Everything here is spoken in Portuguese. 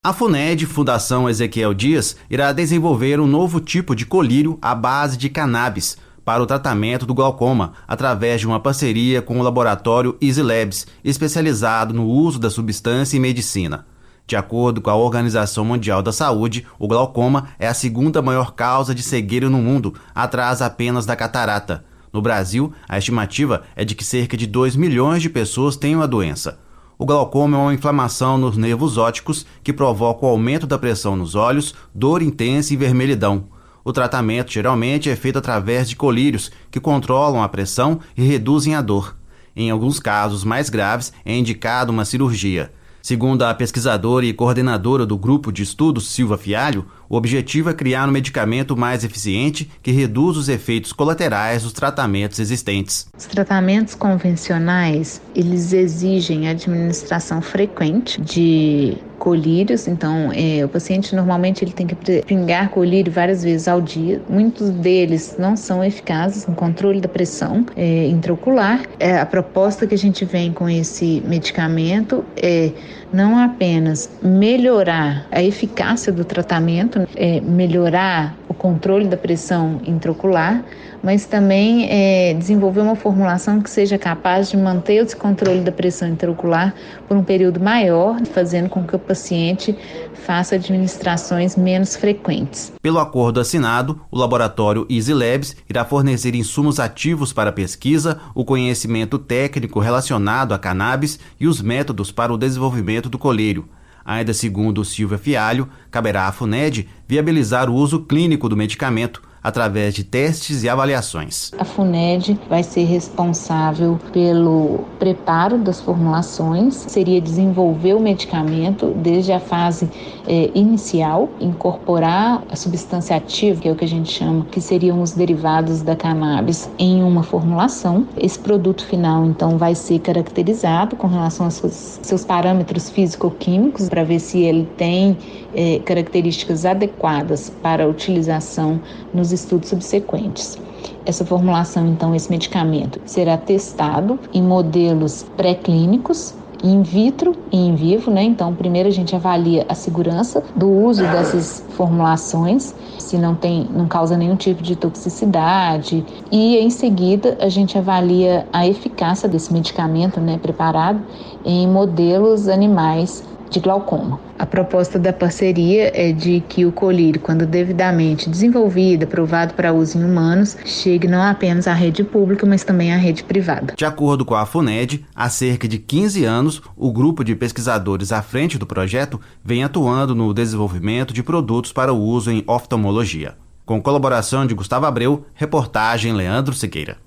A FUNED, Fundação Ezequiel Dias, irá desenvolver um novo tipo de colírio à base de cannabis para o tratamento do glaucoma, através de uma parceria com o laboratório Easy Labs, especializado no uso da substância em medicina. De acordo com a Organização Mundial da Saúde, o glaucoma é a segunda maior causa de cegueira no mundo, atrás apenas da catarata. No Brasil, a estimativa é de que cerca de 2 milhões de pessoas tenham a doença. O glaucoma é uma inflamação nos nervos ópticos que provoca o aumento da pressão nos olhos, dor intensa e vermelhidão. O tratamento geralmente é feito através de colírios que controlam a pressão e reduzem a dor. Em alguns casos mais graves, é indicada uma cirurgia. Segundo a pesquisadora e coordenadora do grupo de estudos Silva Fialho, o objetivo é criar um medicamento mais eficiente que reduz os efeitos colaterais dos tratamentos existentes. Os tratamentos convencionais, eles exigem administração frequente de colírios, então o paciente normalmente ele tem que pingar colírio várias vezes ao dia. Muitos deles não são eficazes no controle da pressão intraocular. A proposta que a gente vem com esse medicamento é não apenas melhorar a eficácia do tratamento, melhorar o controle da pressão intraocular, mas também desenvolver uma formulação que seja capaz de manter esse controle da pressão intraocular por um período maior, fazendo com que o paciente faça administrações menos frequentes. Pelo acordo assinado, o laboratório Easy Labs irá fornecer insumos ativos para a pesquisa, o conhecimento técnico relacionado a cannabis e os métodos para o desenvolvimento do colírio. Ainda segundo Silva Fialho, caberá à FUNED viabilizar o uso clínico do medicamento através de testes e avaliações. A FUNED vai ser responsável pelo preparo das formulações, seria desenvolver o medicamento desde a fase inicial, incorporar a substância ativa, que é o que a gente chama, que seriam os derivados da cannabis, em uma formulação. Esse produto final, então, vai ser caracterizado com relação aos seus parâmetros físico-químicos, para ver se ele tem características adequadas para a utilização nos estudos subsequentes. Essa formulação, então, esse medicamento será testado em modelos pré-clínicos, in vitro e in vivo, né? Então, primeiro a gente avalia a segurança do uso dessas formulações, se não causa nenhum tipo de toxicidade, e em seguida a gente avalia a eficácia desse medicamento, né, preparado em modelos animais de glaucoma. A proposta da parceria é de que o colírio, quando devidamente desenvolvido, aprovado para uso em humanos, chegue não apenas à rede pública, mas também à rede privada. De acordo com a FUNED, há cerca de 15 anos, o grupo de pesquisadores à frente do projeto vem atuando no desenvolvimento de produtos para o uso em oftalmologia. Com colaboração de Gustavo Abreu, reportagem Leandro Siqueira.